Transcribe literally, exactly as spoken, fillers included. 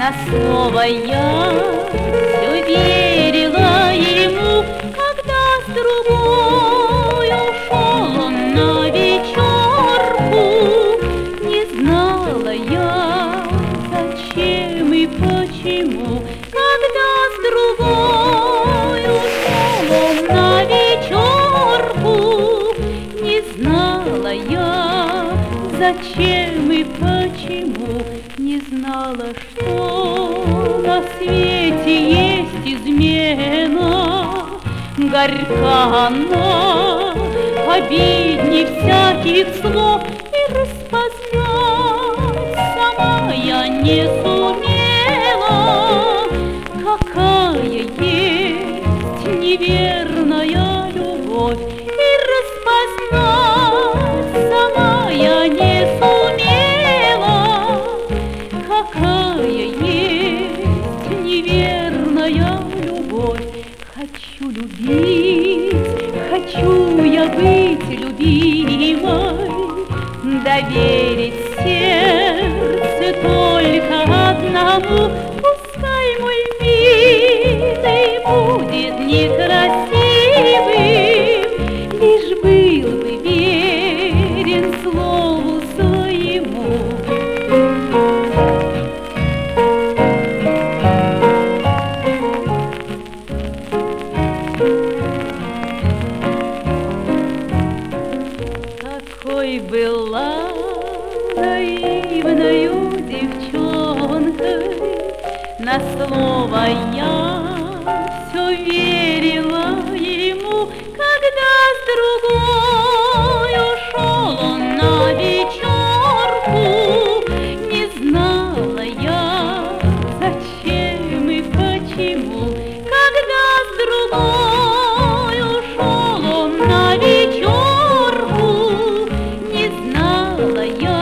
На слово я все верила ему, когда с другой ушел он на вечерку. Не знала я, зачем и почему, когда с другой ушел он на вечерку. Не знала я, зачем и почему, не знала, что на свете есть измена. Горька она, обидней всяких слов, и распознать сама я не сумела, какая есть неверная любовь. И распознать сама я не сумела, какая есть неверная любовь. Хочу любить, хочу я быть любимой, доверить сердце только одному. Пускай мой милый будет некрасивым, лишь был бы верен слову своему. Какой была наивною девчонкой, на слово я все верила ему, когда с другой ушел он на вечерку. Не знала я, зачем и почему, когда с другой ушел он на вечерку. Не знала я,